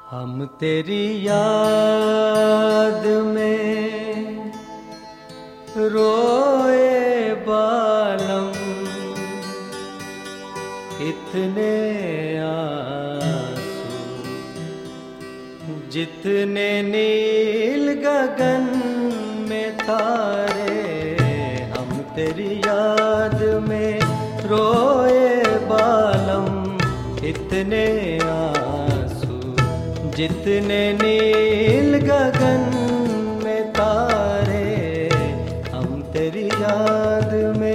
हम तेरी याद में रोए बालम, इतने आंसू जितने नील गगन में तारे। हम तेरी याद में रोए बालम, इतने आंसू जितने नील गगन में तारे। हम तेरी याद में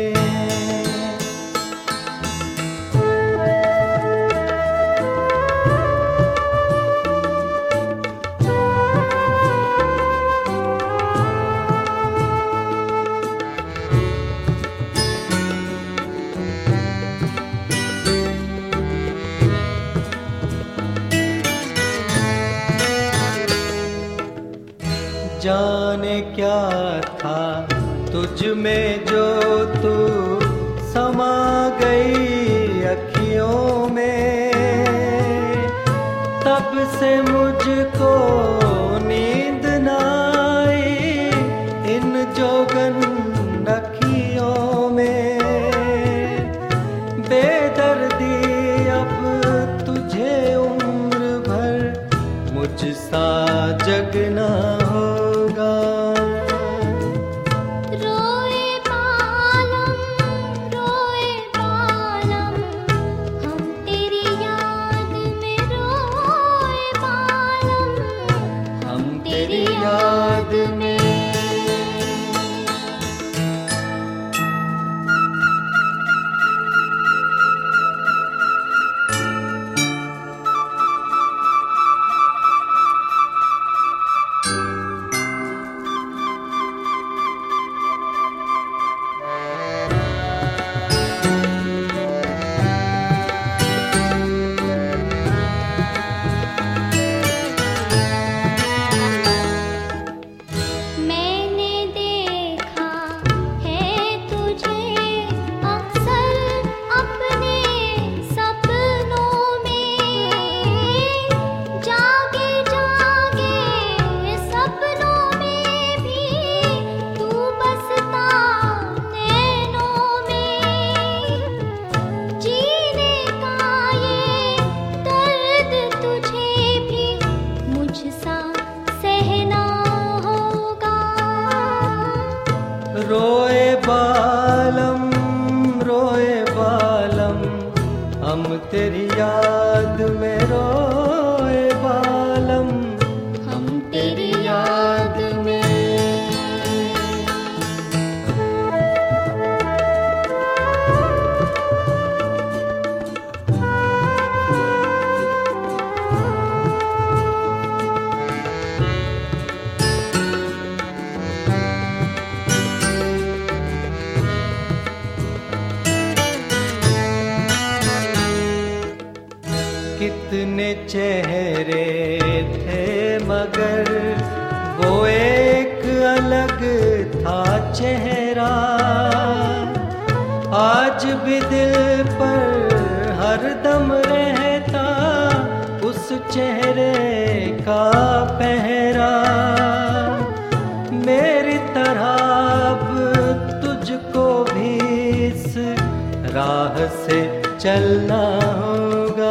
जाने क्या था तुझ में जो तू समा गई अखियों में। तब से मुझको नींद न आई इन जोगन अखियों में। बेदर्दी अब तुझे उम्र भर मुझसा जगना होगा। रोए बालम, हम तेरी याद में रोए बालम, हम तेरी याद में। रोए बालम, हम तेरी याद में रोए बालम, हम तेरी याद में। कितने चेहरे थे मगर वो एक अलग था चेहरा। आज भी दिल पर हरदम रहता उस चेहरे का पहरा। मेरी तरह अब तुझको भी इस राह से चलना होगा।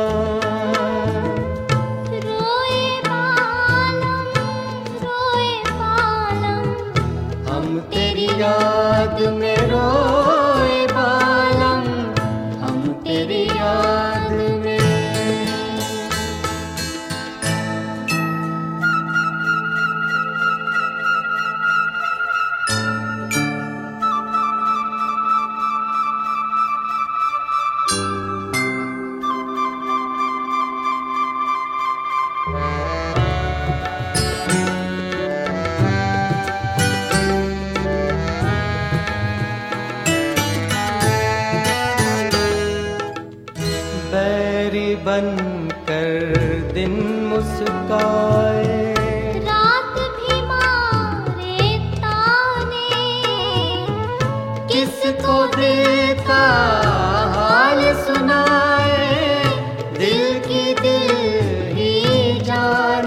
याद में रोए बालम, हम तेरी याद में। बैरी बनकर दिन मुस्काए, रात भी मारे ताने। किसको दिल का हाल सुनाए, दिल की दिल ही जाने।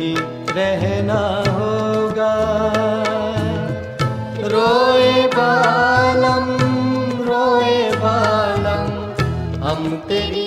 ही रहना होगा। रोए बालम हम तेरी